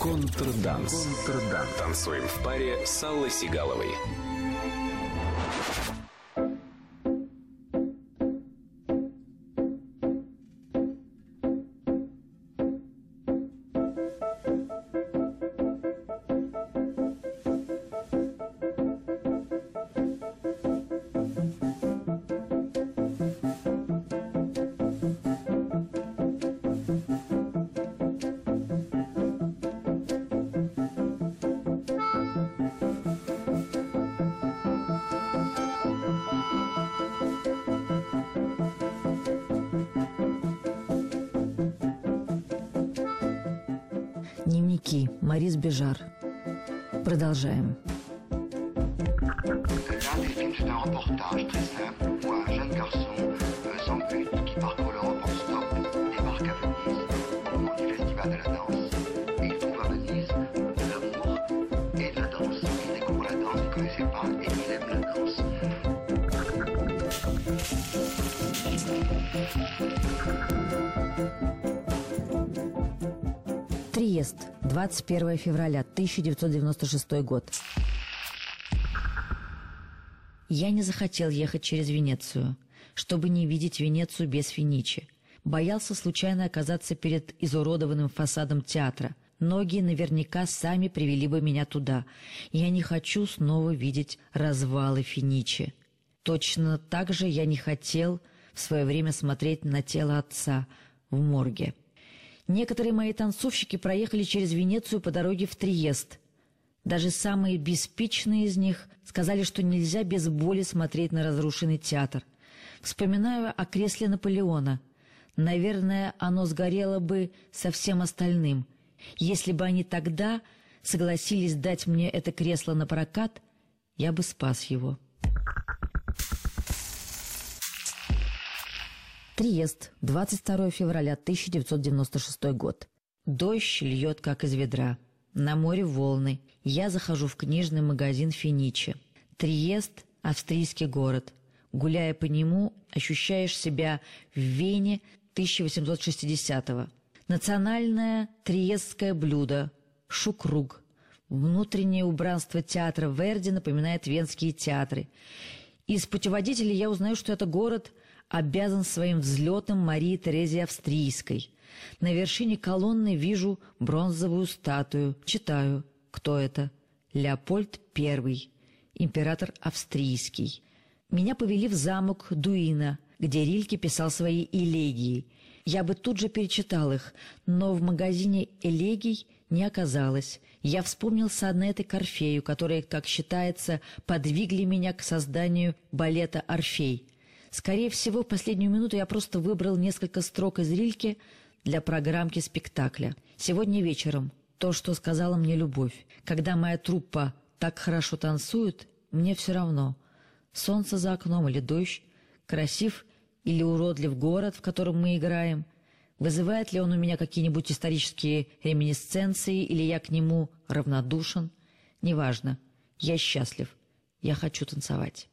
Контрданс. Танцуем в паре с Аллой Сигаловой. Дневники. Морис Бежар. Продолжаем. L'un des films, c'est un reportage très simple où un jeune garçon sans but qui parcourt l'Europe en stop débarque à Venise au moment du festival de la danse. Et il trouve à Venise de l'amour et de la danse. Il découvre la danse, il ne connaissait pas et il aime la danse. Триест. 21 февраля 1996 год. Я не захотел ехать через Венецию, чтобы не видеть Венецию без Финичи. Боялся случайно оказаться перед изуродованным фасадом театра. Ноги наверняка сами привели бы меня туда. Я не хочу снова видеть развалы Финичи. Точно так же я не хотел в свое время смотреть на тело отца в морге. Некоторые мои танцовщики проехали через Венецию по дороге в Триест. Даже самые беспечные из них сказали, что нельзя без боли смотреть на разрушенный театр. Вспоминаю о кресле Наполеона. Наверное, оно сгорело бы со всем остальным. Если бы они тогда согласились дать мне это кресло на прокат, я бы спас его. Триест, 22 февраля 1996 год. Дождь льет, как из ведра. На море волны. Я захожу в книжный магазин Финичи. Триест – австрийский город. Гуляя по нему, ощущаешь себя в Вене 1860-го. Национальное триестское блюдо – шукруг. Внутреннее убранство театра Верди напоминает венские театры. Из путеводителей я узнаю, что это город обязан своим взлетом Марии Терезе Австрийской. На вершине колонны вижу бронзовую статую. Читаю, кто это. Леопольд I, император австрийский. Меня повели в замок Дуина, где Рильке писал свои элегии. Я бы тут же перечитал их, но в магазине элегий не оказалось. Я вспомнил сонеты к Орфею, которые, как считается, подвигли меня к созданию балета «Орфей». Скорее всего, в последнюю минуту я просто выбрал несколько строк из Рильке для программки спектакля. Сегодня вечером то, что сказала мне любовь. Когда моя труппа так хорошо танцует, мне все равно. Солнце за окном или дождь, красив или уродлив город, в котором мы играем, вызывает ли он у меня какие-нибудь исторические реминисценции, или я к нему равнодушен. Неважно. Я счастлив. Я хочу танцевать.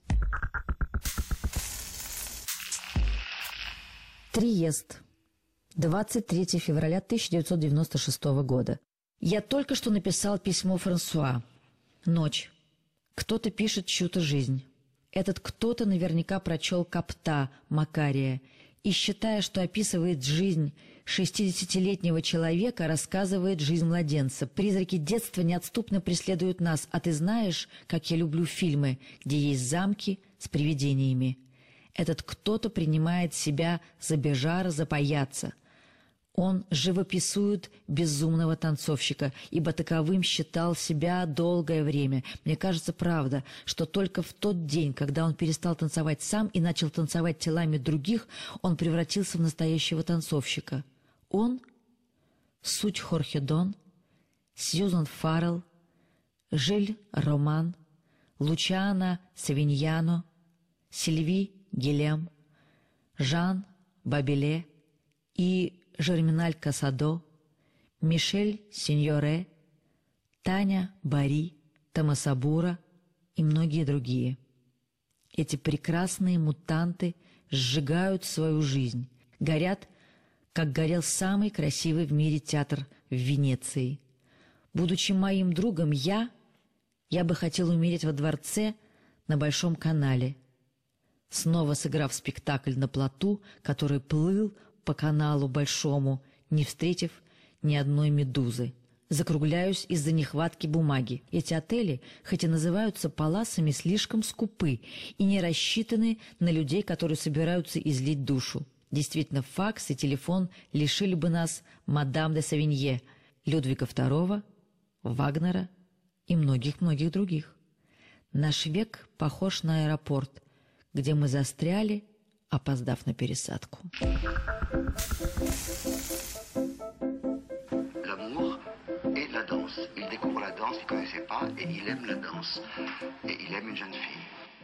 Триест. 23 февраля 1996 года. Я только что написал письмо Франсуа. Ночь. Кто-то пишет чью-то жизнь. Этот кто-то наверняка прочел Капта Макария и, считая, что описывает жизнь 60-летнего человека, рассказывает жизнь младенца. Призраки детства неотступно преследуют нас, а ты знаешь, как я люблю фильмы, где есть замки с привидениями. Этот кто-то принимает себя за Бежара, за паяца. Он живописует безумного танцовщика, ибо таковым считал себя долгое время. Мне кажется, правда, что только в тот день, когда он перестал танцевать сам и начал танцевать телами других, он превратился в настоящего танцовщика. Он — суть Хорхе Дон, Сьюзан Фаррелл, Жиль Роман, Лучано Савиньяно, Сильви Гилем, Жан Бабеле и Жерминаль Касадо, Мишель Синьоре, Таня Бари, Тамасабура и многие другие. Эти прекрасные мутанты сжигают свою жизнь, горят, как горел самый красивый в мире театр в Венеции. Будучи моим другом, я бы хотел умереть во дворце на Большом канале, снова сыграв спектакль на плоту, который плыл по каналу Большому, не встретив ни одной медузы. Закругляюсь из-за нехватки бумаги. Эти отели, хоть и называются паласами, слишком скупы и не рассчитаны на людей, которые собираются излить душу. Действительно, факс и телефон лишили бы нас мадам де Савинье, Людвига II, Вагнера и многих-многих других. Наш век похож на аэропорт, где мы застряли, опоздав на пересадку. L'amour et la danse. Il découvre la danse, il ne connaissait pas, et il aime la danse. Et il aime une jeune fille.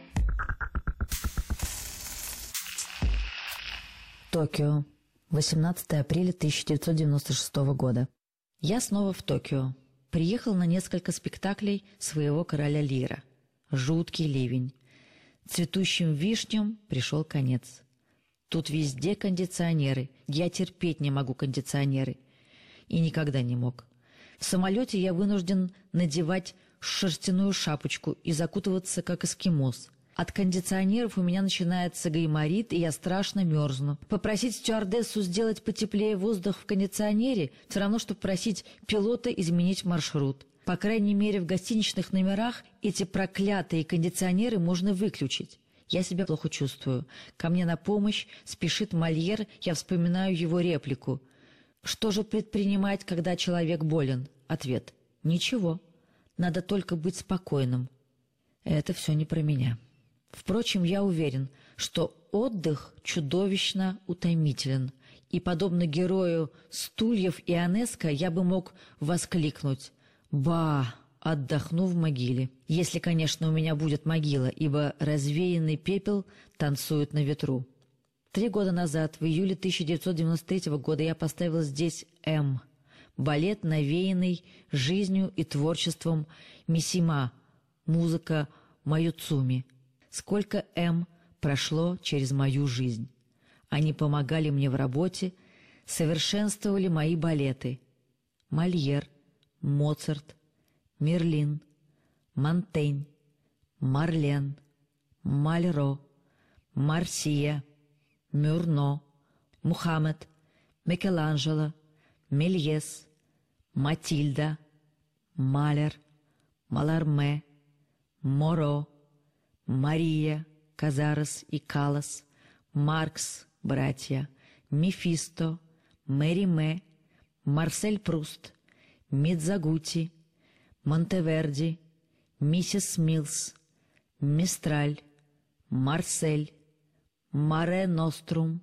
Токио. 18 апреля 1996 года. Я снова в Токио. Приехал на несколько спектаклей своего короля Лира. Жуткий ливень. Цветущим вишням пришел конец. Тут везде кондиционеры. Я терпеть не могу кондиционеры. И никогда не мог. В самолете я вынужден надевать шерстяную шапочку и закутываться, как эскимос. От кондиционеров у меня начинается гайморит, и я страшно мерзну. Попросить стюардессу сделать потеплее воздух в кондиционере все равно, что просить пилота изменить маршрут. По крайней мере, в гостиничных номерах эти проклятые кондиционеры можно выключить. Я себя плохо чувствую. Ко мне на помощь спешит Мольер, я вспоминаю его реплику. Что же предпринимать, когда человек болен? Ответ. Ничего. Надо только быть спокойным. Это все не про меня. Впрочем, я уверен, что отдых чудовищно утомителен, и, подобно герою «Стульев» Ионеско, я бы мог воскликнуть «Ба!», отдохну в могиле. Если, конечно, у меня будет могила, ибо развеянный пепел танцует на ветру. 3 года назад, в июле 1993 года, я поставила здесь «М» — балет, навеянный жизнью и творчеством Мисима, музыка Маюцуми. Сколько «М» прошло через мою жизнь. Они помогали мне в работе, совершенствовали мои балеты. Мольер, Моцарт, Мерлин, Монтень, Марлен, Мальро, Марсия, Мюрно, Мухаммед, Микеланджело, Мельес, Матильда, Малер, Маларме, Моро, Мария, Казарас и Каллас, Маркс, братья, Мефисто, Мэриме, Марсель Пруст, Мидзагути, Монтеверди, миссис Милс, Мистраль, Марсель, Маре Нострум.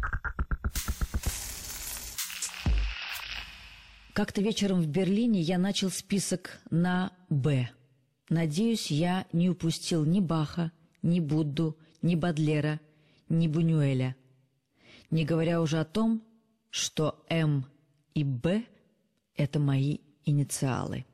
Как-то вечером в Берлине я начал список на «Б». Надеюсь, я не упустил ни Баха, ни Будду, ни Бодлера, ни Бунюэля. Не говоря уже о том, что «М» и «Б» — это мои инициалы.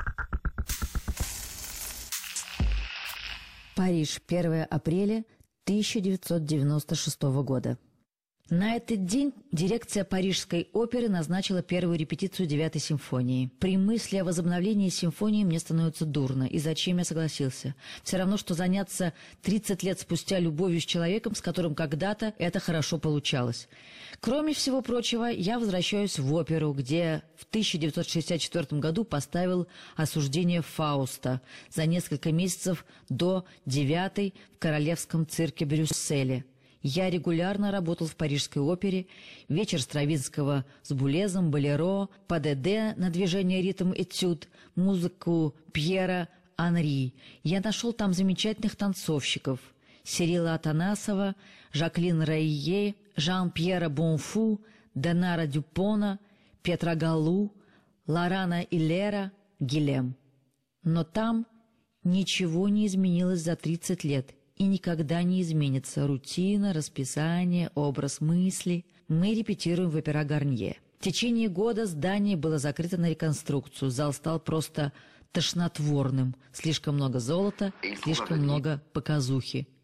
Париж, 1 апреля 1996 года. На этот день дирекция Парижской оперы назначила первую репетицию 9-й симфонии. При мысли о возобновлении симфонии мне становится дурно. И зачем я согласился? Все равно, что заняться 30 лет спустя любовью с человеком, с которым когда-то это хорошо получалось. Кроме всего прочего, я возвращаюсь в оперу, где в 1964 году поставил «Осуждение Фауста» за несколько месяцев до 9-й в Королевском цирке Брюсселе. Я регулярно работал в Парижской опере, вечер Стравинского с Булезом, Болеро, ПДД на движение ритм-этюд, музыку Пьера Анри. Я нашел там замечательных танцовщиков: Сирила Атанасова, Жаклин Райе, Жан-Пьера Бонфу, Денара Дюпона, Петра Галлу, Лорана Иллера, Гилем. Но там ничего не изменилось за 30 лет. И никогда не изменится рутина, расписание, образ мысли. Мы репетируем в опера Гарнье. В течение года здание было закрыто на реконструкцию. Зал стал просто тошнотворным. Слишком много золота, слишком много показухи.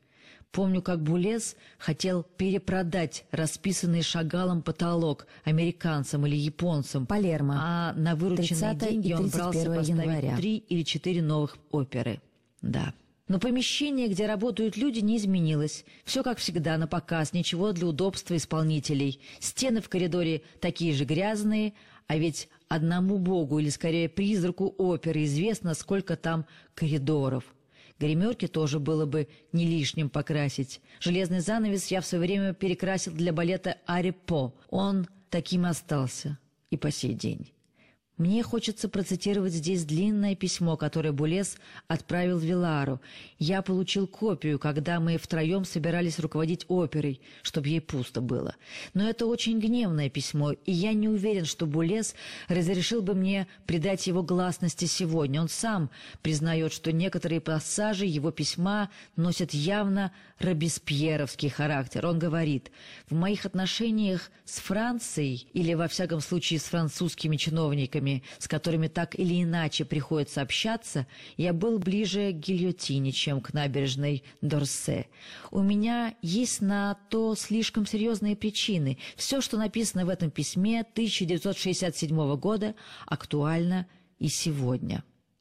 Помню, как Булез хотел перепродать расписанный Шагалом потолок американцам или японцам Палермо. А на вырученные деньги он брался поставить 3 или 4 новых оперы. Да. Но помещение, где работают люди, не изменилось. Все как всегда, на показ, ничего для удобства исполнителей. Стены в коридоре такие же грязные, а ведь одному богу, или скорее призраку оперы, известно, сколько там коридоров. Гримерки тоже было бы не лишним покрасить. Железный занавес я в свое время перекрасил для балета «Арипо». Он таким остался и по сей день. Мне хочется процитировать здесь длинное письмо, которое Булез отправил Вилару. Я получил копию, когда мы втроем собирались руководить оперой, чтобы ей пусто было. Но это очень гневное письмо, и я не уверен, что Булез разрешил бы мне придать его гласности сегодня. Он сам признает, что некоторые пассажи его письма носят явно робеспьеровский характер. Он говорит: «В моих отношениях с Францией, или во всяком случае с французскими чиновниками, с которыми так или иначе приходится общаться, я был ближе к гильотине, чем к набережной Дорсе. У меня есть на то слишком серьезные причины. Все, что написано в этом письме 1967 года, актуально и сегодня».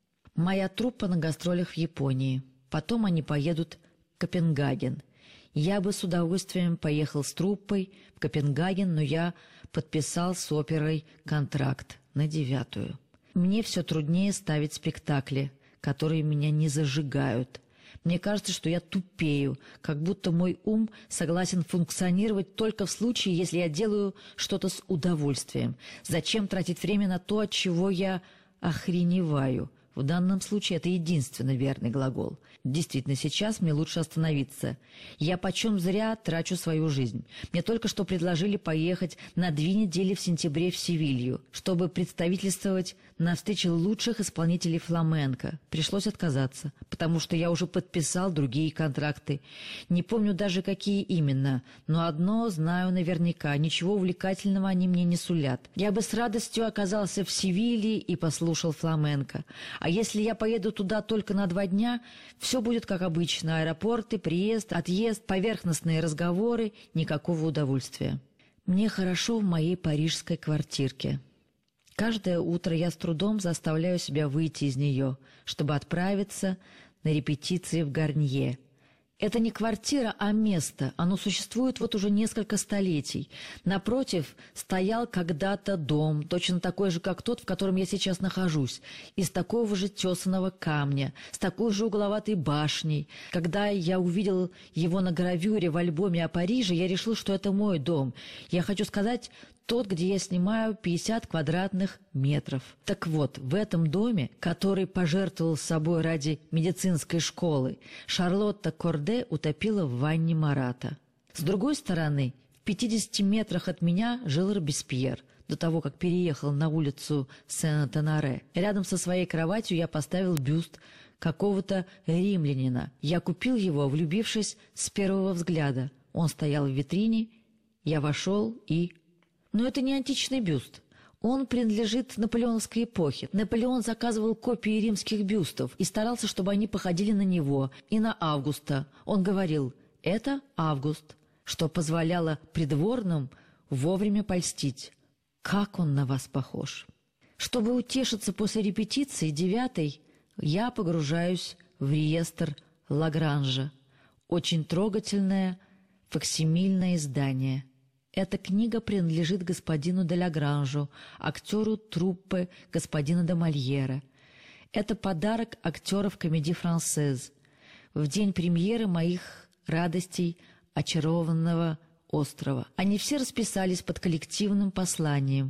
Моя труппа на гастролях в Японии. Потом они поедут в Копенгаген. Я бы с удовольствием поехал с труппой в Копенгаген, но я подписал с оперой контракт на 9-ю. Мне все труднее ставить спектакли, которые меня не зажигают. Мне кажется, что я тупею, как будто мой ум согласен функционировать только в случае, если я делаю что-то с удовольствием. Зачем тратить время на то, от чего я охреневаю? В данном случае это единственно верный глагол. Действительно, сейчас мне лучше остановиться. Я почем зря трачу свою жизнь. Мне только что предложили поехать на 2 недели в сентябре в Севилью, чтобы представительствовать на встрече лучших исполнителей фламенко. Пришлось отказаться, потому что я уже подписал другие контракты. Не помню даже, какие именно, но одно знаю наверняка: ничего увлекательного они мне не сулят. Я бы с радостью оказался в Севилье и послушал фламенко. А если я поеду туда только на 2 дня, все будет как обычно: аэропорты, приезд, отъезд, поверхностные разговоры, никакого удовольствия. Мне хорошо в моей парижской квартирке. Каждое утро я с трудом заставляю себя выйти из нее, чтобы отправиться на репетиции в Гарнье. Это не квартира, а место. Оно существует вот уже несколько столетий. Напротив стоял когда-то дом, точно такой же, как тот, в котором я сейчас нахожусь, из такого же тесаного камня, с такой же угловатой башней. Когда я увидел его на гравюре в альбоме о Париже, я решил, что это мой дом. Я хочу сказать, тот, где я снимаю 50 квадратных метров. Так вот, в этом доме, который пожертвовал собой ради медицинской школы, Шарлотта Корде утопила в ванне Марата. С другой стороны, в 50 метрах от меня жил Робеспьер, до того, как переехал на улицу Сен-Тонаре. Рядом со своей кроватью я поставил бюст какого-то римлянина. Я купил его, влюбившись с первого взгляда. Он стоял в витрине, я вошел и... Но это не античный бюст. Он принадлежит наполеоновской эпохе. Наполеон заказывал копии римских бюстов и старался, чтобы они походили на него и на Августа. Он говорил: «Это Август», что позволяло придворным вовремя польстить. Как он на вас похож! Чтобы утешиться после репетиции 9-й, я погружаюсь в реестр Лагранжа. Очень трогательное факсимильное издание. Эта книга принадлежит господину де Лагранжу, актеру труппы господина де Мольера. Это подарок актеров комедии «Франсез» в день премьеры моих радостей очарованного острова. Они все расписались под коллективным посланием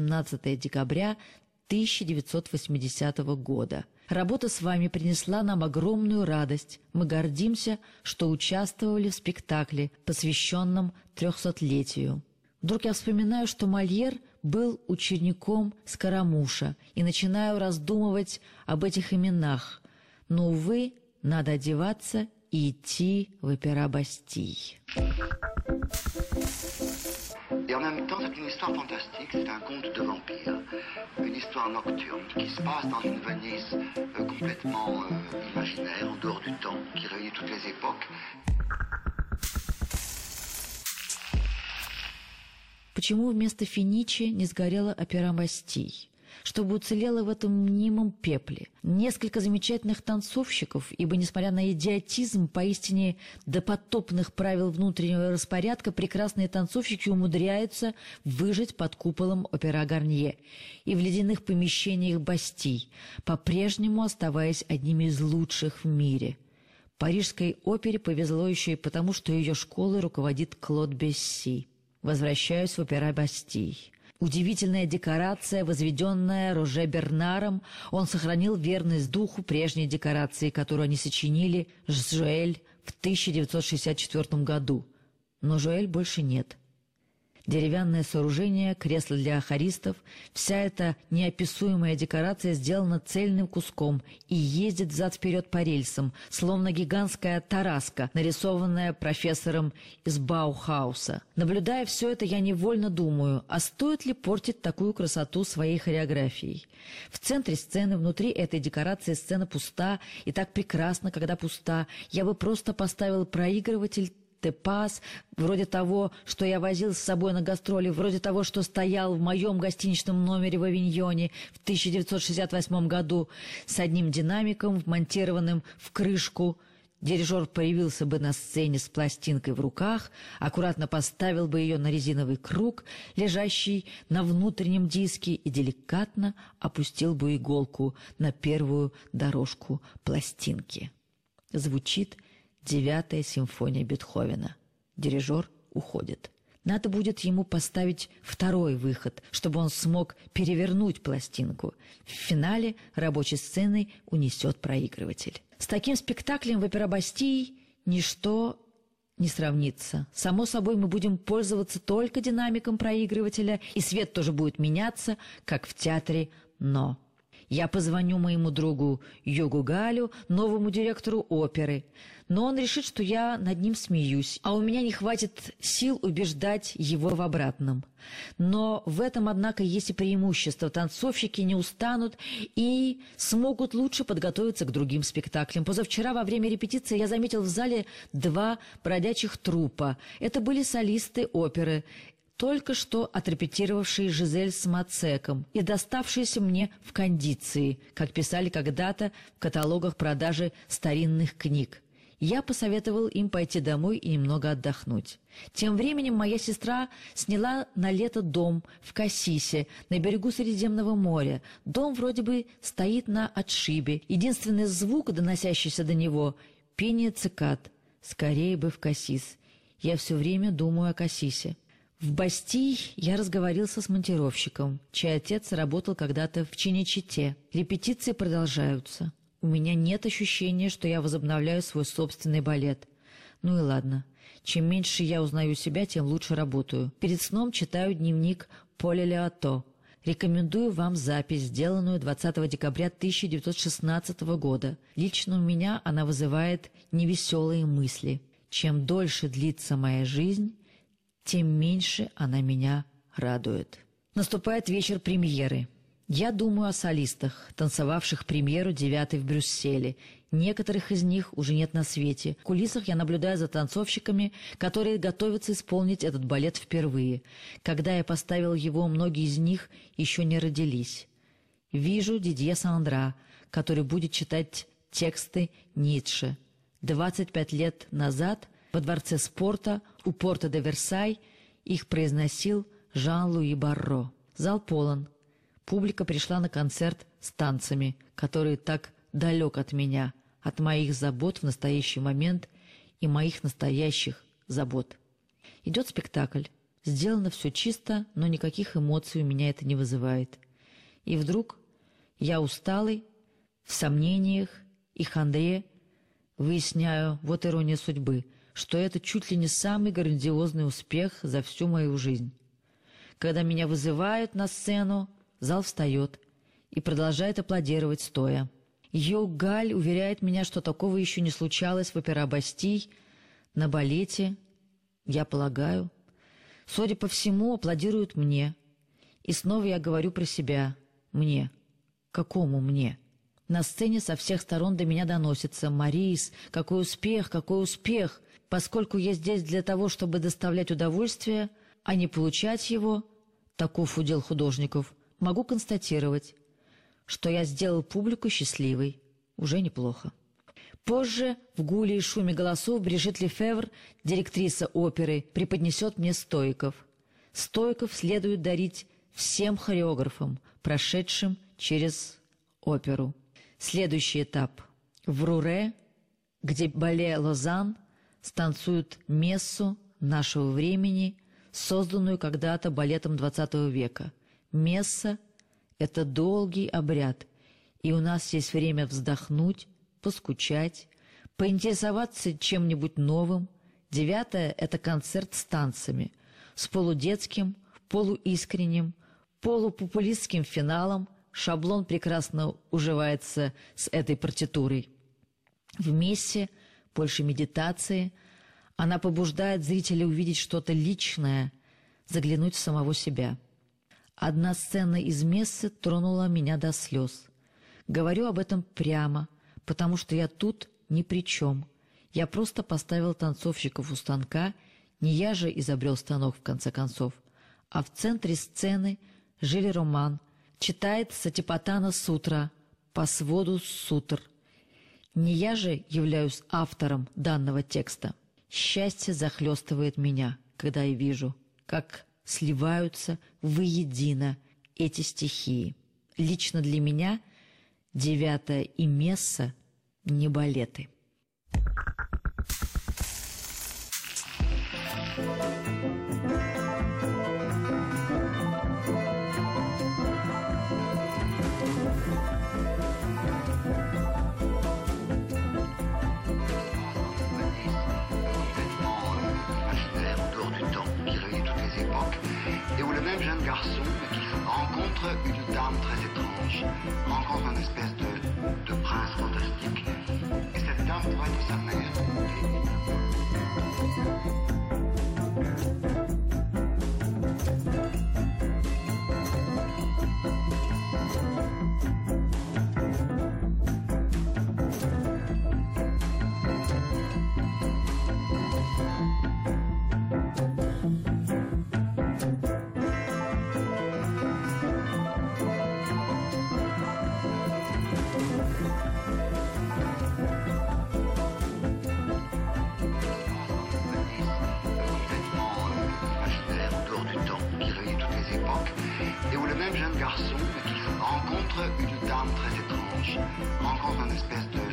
18 декабря 1980 года. Работа с вами принесла нам огромную радость. Мы гордимся, что участвовали в спектакле, посвященном 300-летию. Вдруг я вспоминаю, что Мольер был учеником Скоромуша, и начинаю раздумывать об этих именах. Но, увы, надо одеваться и идти в опера Бастиль. Et en même temps, c'est une histoire fantastique, c'est un conte de vampire, une histoire nocturne qui se passe dans une Venise complètement imaginaire, en dehors du temps, qui réunit toutes les époques. Почему вместо Финичи не сгорела опера Бастий? Чтобы уцелела в этом мнимом пепле. Несколько замечательных танцовщиков, ибо, несмотря на идиотизм поистине допотопных правил внутреннего распорядка, прекрасные танцовщики умудряются выжить под куполом опера Гарнье и в ледяных помещениях Бастий, по-прежнему оставаясь одними из лучших в мире. Парижской опере повезло еще и потому, что ее школой руководит Клод Бесси. Возвращаюсь в опера Бастий. Удивительная декорация, возведенная Роже Бернаром, он сохранил верность духу прежней декорации, которую они сочинили с Жуэль в 1964 году. Но Жуэль больше нет. Деревянное сооружение, кресло для хористов, вся эта неописуемая декорация сделана цельным куском и ездит взад-вперед по рельсам, словно гигантская тараска, нарисованная профессором из Баухауса. Наблюдая все это, я невольно думаю, а стоит ли портить такую красоту своей хореографией? В центре сцены, внутри этой декорации сцена пуста, и так прекрасно, когда пуста. Я бы просто поставил проигрыватель Тепас, вроде того, что я возил с собой на гастроли, вроде того, что стоял в моем гостиничном номере в Авиньоне в 1968 году с одним динамиком, вмонтированным в крышку. Дирижер появился бы на сцене с пластинкой в руках, аккуратно поставил бы ее на резиновый круг, лежащий на внутреннем диске, и деликатно опустил бы иголку на первую дорожку пластинки. Звучит 9-я симфония Бетховена. Дирижер уходит. Надо будет ему поставить второй выход, чтобы он смог перевернуть пластинку. В финале рабочей сцены унесет проигрыватель. С таким спектаклем в опера Бастии ничто не сравнится. Само собой, мы будем пользоваться только динамиком проигрывателя, и свет тоже будет меняться, как в театре «Но». Я позвоню моему другу Югу Галю, новому директору оперы, но он решит, что я над ним смеюсь, а у меня не хватит сил убеждать его в обратном. Но в этом, однако, есть и преимущество. Танцовщики не устанут и смогут лучше подготовиться к другим спектаклям. Позавчера во время репетиции я заметил в зале 2 бродячих труппа. Это были солисты оперы, только что отрепетировавшие Жизель с Мацеком и доставшиеся мне в кондиции, как писали когда-то в каталогах продажи старинных книг. Я посоветовал им пойти домой и немного отдохнуть. Тем временем моя сестра сняла на лето дом в Кассисе, на берегу Средиземного моря. Дом вроде бы стоит на отшибе. Единственный звук, доносящийся до него — пение цикад. Скорее бы в Кассис. Я все время думаю о Кассисе. В Бастии я разговорился с монтировщиком, чей отец работал когда-то в Чиничите. Репетиции продолжаются. У меня нет ощущения, что я возобновляю свой собственный балет. Ну и ладно. Чем меньше я узнаю себя, тем лучше работаю. Перед сном читаю дневник Поля Леото. Рекомендую вам запись, сделанную 20 декабря 1916 года. Лично у меня она вызывает невеселые мысли. Чем дольше длится моя жизнь, тем меньше она меня радует. Наступает вечер премьеры. Я думаю о солистах, танцевавших премьеру 9-й в Брюсселе. Некоторых из них уже нет на свете. В кулисах я наблюдаю за танцовщиками, которые готовятся исполнить этот балет впервые. Когда я поставил его, многие из них еще не родились. Вижу Дидье Сандра, который будет читать тексты Ницше. 25 лет назад во Дворце спорта у порта де Версай их произносил Жан-Луи Барро. Зал полон. Публика пришла на концерт с танцами, который так далек от меня, от моих забот в настоящий момент и моих настоящих забот. Идет спектакль. Сделано все чисто, но никаких эмоций у меня это не вызывает. И вдруг я усталый, в сомнениях и хандре, выясняю, вот ирония судьбы, что это чуть ли не самый грандиозный успех за всю мою жизнь. Когда меня вызывают на сцену, зал встает и продолжает аплодировать стоя. Юг Галь уверяет меня, что такого еще не случалось в опера Бастий, на балете, я полагаю. Судя по всему, аплодируют мне. И снова я говорю про себя. Мне. Какому мне? На сцене со всех сторон до меня доносится: «Марис, какой успех, какой успех!» Поскольку я здесь для того, чтобы доставлять удовольствие, а не получать его, таков удел художников, могу констатировать, что я сделал публику счастливой. Уже неплохо. Позже в гуле и шуме голосов Брижит Лефевр, директриса оперы, преподнесет мне стоиков. Стоиков следует дарить всем хореографам, прошедшим через оперу. Следующий этап. В Руре, где бале Лозан станцуют мессу нашего времени, созданную когда-то балетом XX века. Месса – это долгий обряд, и у нас есть время вздохнуть, поскучать, поинтересоваться чем-нибудь новым. 9 – это концерт с танцами, с полудетским, полуискренним, полупопулистским финалом. Шаблон прекрасно уживается с этой партитурой. В мессе больше медитации. Она побуждает зрителя увидеть что-то личное, заглянуть в самого себя. Одна сцена из мессы тронула меня до слез. Говорю об этом прямо, потому что я тут ни при чем. Я просто поставил танцовщиков у станка, не я же изобрел станок в конце концов. А в центре сцены Жиль Роман читает Сатипатана Сутра по своду сутр. Не я же являюсь автором данного текста. Счастье захлестывает меня, когда я вижу, как сливаются воедино эти стихии. Лично для меня 9 и месса не балеты. Et où le même jeune garçon qui rencontre une dame très étrange, rencontre une espèce de prince fantastique. Et cette dame pourrait être sa mère. Et où le même jeune garçon qui rencontre une dame très étrange, rencontre une espèce de